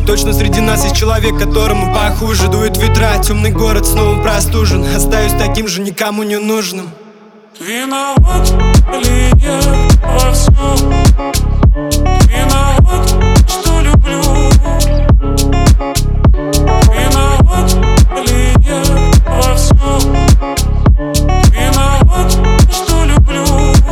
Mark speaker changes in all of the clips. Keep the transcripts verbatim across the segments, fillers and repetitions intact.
Speaker 1: Точно среди нас есть человек, которому похуже. Дует ветра, темный город снова простужен. Остаюсь таким же, никому не нужным.
Speaker 2: Виноват ли я во всем? Виноват, что люблю. Виноват ли я во всем? Виноват, что люблю.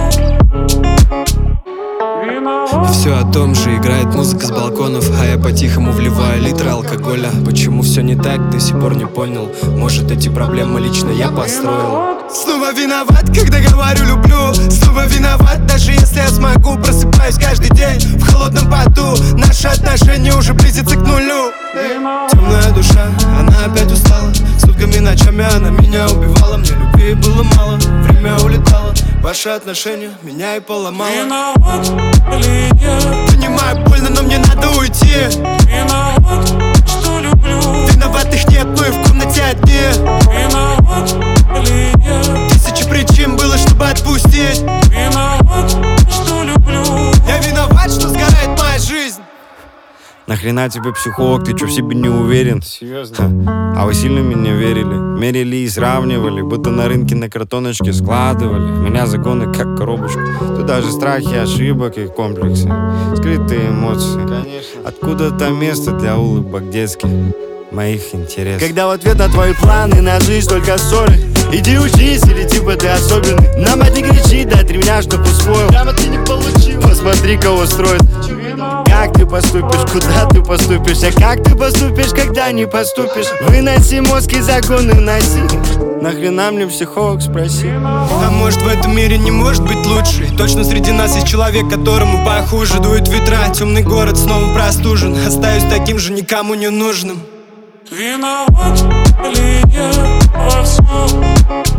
Speaker 2: Виноват.
Speaker 1: Все о том же, играет музыка с балконов, а я по-тихому вливаю литры алкоголя. Почему все не так, до сих пор не понял. Может, эти проблемы лично я построил. Снова виноват, когда говорю люблю. Снова виноват, даже если я смогу. Просыпаюсь каждый день в холодном поту. Наши отношения уже близятся к нулю. Темная душа, она опять устала. Сутками, ночами она меня убивала. Мне любви было мало, время улетало. Ваши отношения меня и поломало.
Speaker 2: Виноват ли я?
Speaker 1: Понимаю, больно, но мне надо уйти.
Speaker 2: Виноват, что люблю.
Speaker 1: Виноватых нет, но и в комнате одни.
Speaker 2: Виноват ли я?
Speaker 1: Тысячи причин было, чтобы отпустить.
Speaker 2: Виноват, что люблю.
Speaker 1: Я виноват, что сгорает моя жизнь.
Speaker 3: Нахрена тебе психолог, ты чё в себе не уверен? Серьезно? А вы сильно меня верили? Мерили и сравнивали, будто на рынке на картоночке складывали. В меня законы как коробочку. Тут даже страхи, ошибок и комплексы. Скрытые эмоции. Конечно. Откуда-то место для улыбок детских, моих интересов. Когда в ответ на твои планы на жизнь только ссоры. Иди учись, или типа ты особенный. На мать не кричи, дай три меня, чтоб усвоил. Прямо ты не получил. Посмотри, кого строит. Как ты поступишь, куда ты поступишь? А как ты поступишь, когда не поступишь? Выноси мозг и законы вноси. Нахрена мне психолог, спроси.
Speaker 1: А может, в этом мире не может быть лучше? Точно среди нас есть человек, которому похуже. Дует ветра, темный город снова простужен. Остаюсь таким же, никому не нужным.
Speaker 2: Виноват ли я во всем?